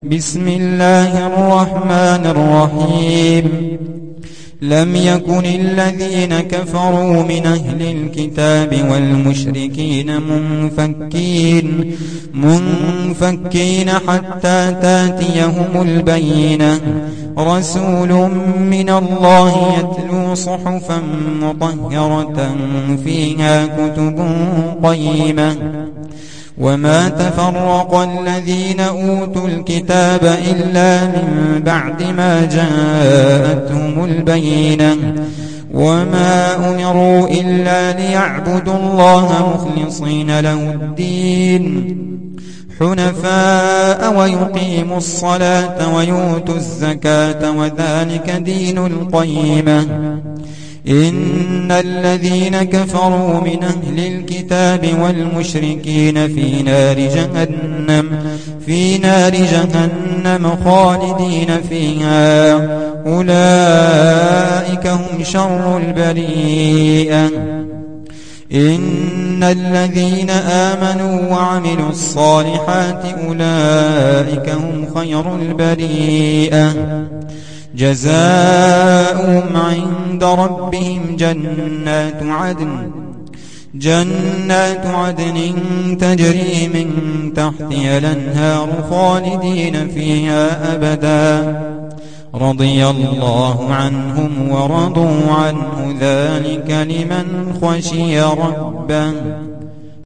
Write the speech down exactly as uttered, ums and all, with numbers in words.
بسم الله الرحمن الرحيم لم يكن الذين كفروا من أهل الكتاب والمشركين منفكين منفكين حتى تاتيهم البينة رسول من الله يتلو صحفا مطهرة فيها كتب قيمة وما تفرق الذين أوتوا الكتاب إلا من بعد ما جاءتهم البينة وما أمروا إلا ليعبدوا الله مخلصين له الدين حنفاء ويقيموا الصلاة ويؤتوا الزكاة وذلك دين القيمة إن الذين كفروا من أهل الكتاب والمشركين في نار جهنم في نار جهنم خالدين فيها أولئك هم شر البريئة إن الذين آمنوا وعملوا الصالحات أولئك هم خير البريئة جزاؤهم عند ربهم جنات عدن جنات عدن تجري من تحتها الأنهار خالدين فيها أبدا رضي الله عنهم ورضوا عنه ذلك لمن خشي ربه